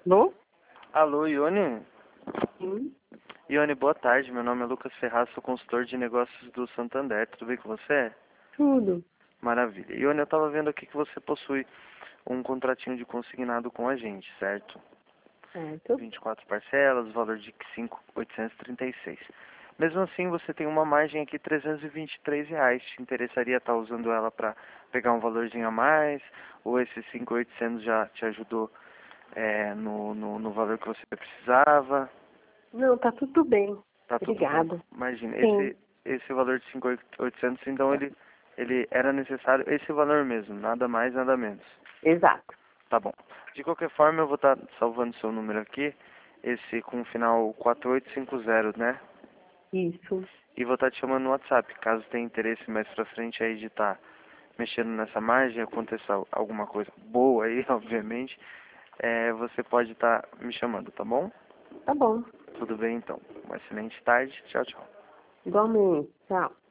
Alô? Alô, Ione? Sim. Ione, boa tarde. Meu nome é Lucas Ferraz, sou consultor de negócios do Santander. Tudo bem com você? Tudo. Maravilha. Ione, eu estava vendo aqui que você possui um contratinho de consignado com a gente, certo? Certo. 24 parcelas, valor de 5.836. Mesmo assim, você tem uma margem aqui de R$ 323. Te interessaria estar usando ela para pegar um valorzinho a mais? Ou esses 5.800 já te ajudou no valor que você precisava? Não, tá tudo bem. Tá tudo bem. Obrigada. Imagina, Sim, esse valor de 5.800, então ele era necessário esse valor mesmo, nada mais, nada menos. exato. Tá bom. De qualquer forma, eu vou estar salvando seu número aqui, esse com o final 4850, né? Isso. E vou estar te chamando no WhatsApp, caso tenha interesse mais pra frente aí de estar mexendo nessa margem, aconteça alguma coisa boa aí, obviamente, você pode estar me chamando, tá bom? Tá bom. Tudo bem então. Uma excelente tarde. Tchau, tchau. Igualmente. Tchau.